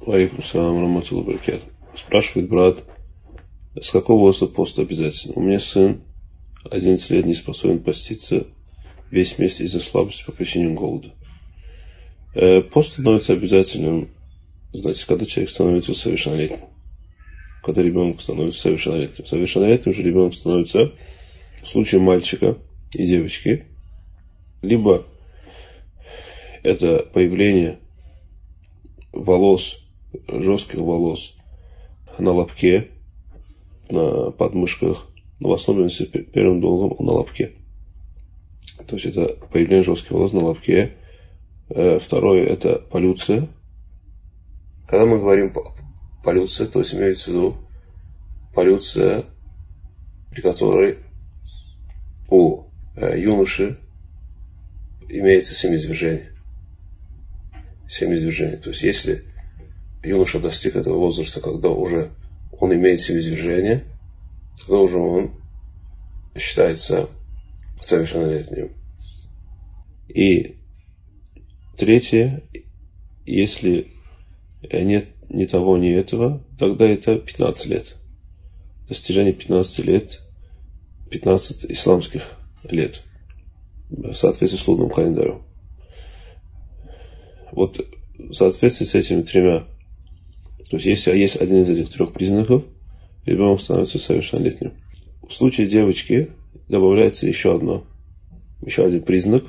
Алейкум салам раматуллахи ва баракатух. Спрашивает брат, с какого возраста пост обязательно? У меня сын 11 лет не способен поститься весь месяц из-за слабости по причине голода. Пост становится обязательным, знаете, когда человек становится совершеннолетним. Когда ребенок становится совершеннолетним. Совершеннолетним же ребенок становится в случае мальчика и девочки. Либо это появление волос, жестких волос на лобке, на подмышках, но в основном первым долгом на лобке. То есть это появление жестких волос на лобке. Второе – это полюция. Когда мы говорим полюция, то есть имеется в виду полюция, при которой у юноши имеется семяизвержение. Семяизвержение. То есть если юноша достиг этого возраста, когда уже он имеет семяизвержение, тогда уже он считается совершеннолетним. И третье, если нет ни того, ни этого, тогда это 15 лет. Достижение 15 лет, 15 исламских лет, в соответствии с лунным календарем. Вот в соответствии с этими тремя, то есть если есть один из этих трех признаков, ребенок становится совершеннолетним. В случае девочки добавляется еще один признак,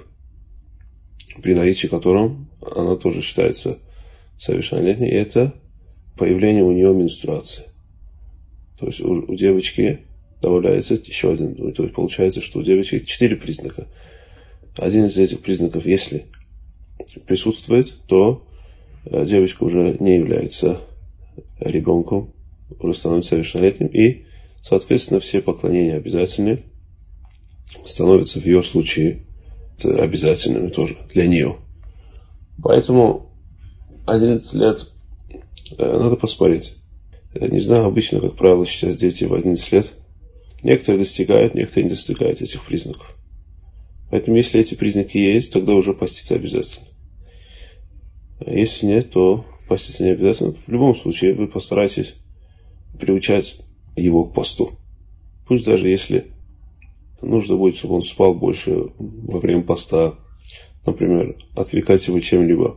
при наличии котором она тоже считается совершеннолетней, и это появление у нее менструации. То есть у девочки добавляется еще один. То есть получается, что у девочки 4 признака. Один из этих признаков, если присутствует, то девочка уже не является ребенком, уже становится совершеннолетним, и, соответственно, все поклонения обязательны, становятся в ее случае обязательными тоже для нее. Поэтому 11 лет надо посмотреть. Не знаю, обычно, как правило, сейчас дети в 11 лет, некоторые достигают, некоторые не достигают этих признаков. Поэтому, если эти признаки есть, тогда уже поститься обязательно. Если нет, то поститься не обязательно. В любом случае, вы постарайтесь приучать его к посту. Пусть даже если нужно будет, чтобы он спал больше во время поста, например, отвлекать его чем-либо,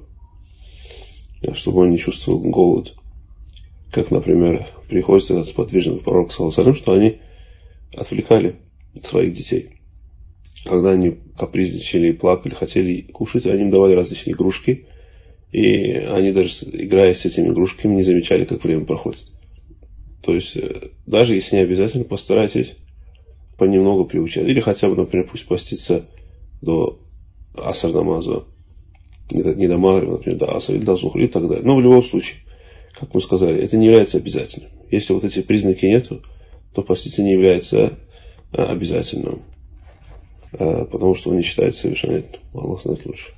чтобы он не чувствовал голод. Как, например, приходит этот сподвижник пророк, что они отвлекали своих детей. Когда они капризничали, плакали, хотели кушать, они им давали различные игрушки, и они даже, играя с этими игрушками, не замечали, как время проходит. То есть, даже если не обязательно, постарайтесь понемногу приучать. Или хотя бы, например, пусть постится до аср намаза, не до магриба, например, до аср, или до зухри и так далее. Но в любом случае, как мы сказали, это не является обязательным. Если вот эти признаки нету, то поститься не является обязательным, потому что он не считается совершеннолетним. Аллах знает лучше.